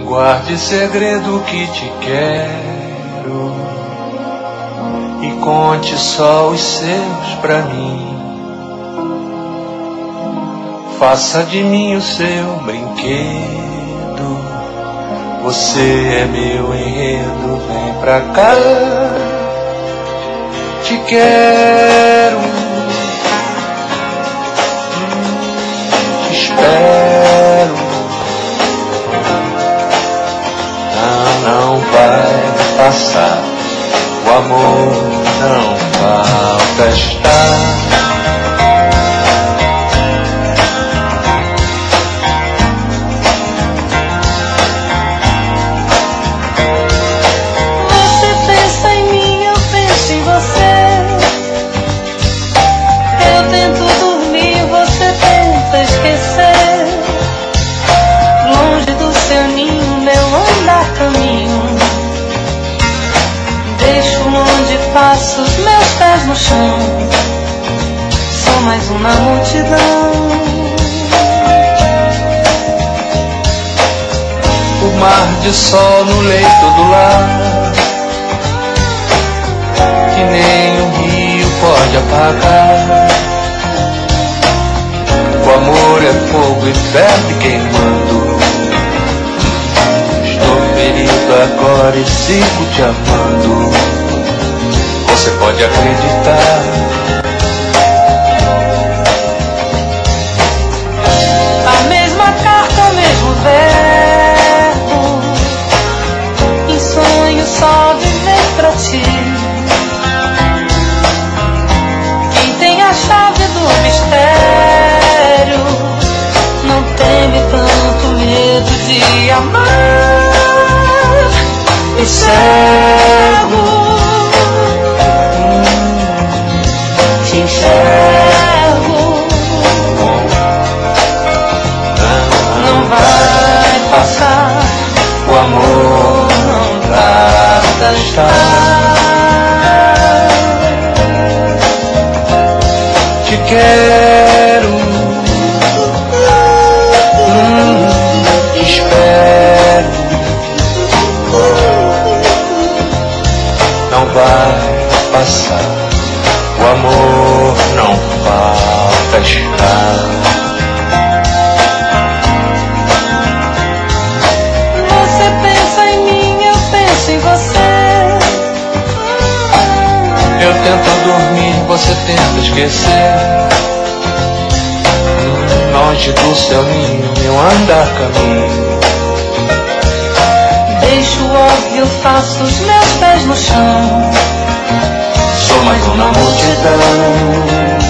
Guarde segredo que te quero e conte só os seus pra mim. Faça de mim o seu brinquedo. Você é meu enredo, vem pra cá. Te quero, te espero. Não vai passar, o amor não falta estar. Você pensa em mim, eu penso em você. Eu tento dormir, você tenta esquecer. Longe do seu ninho, meu andar caminho. Deixo onde passo os meus pés no chão. Sou mais um na multidão. O mar de sol no leito do lar, que nem um rio pode apagar. O amor é fogo e ferve queimando. Estou ferido agora e sigo te amando. Você pode acreditar. A mesma carta, o mesmo verbo. Em sonho só viver pra ti. Quem tem a chave do mistério não teme tanto medo de amar. E cego te enxergo. Não vai passar, O amor não tarda a estar. te quero, te espero. Não vai passar, o amor não falta estar. Você pensa em mim, eu penso em você. Eu tento dormir, você tenta esquecer. Longe do seu ninho, meu andar caminho. Deixo óbvio, faço os meus pés no chão. Sou mais um na multidão.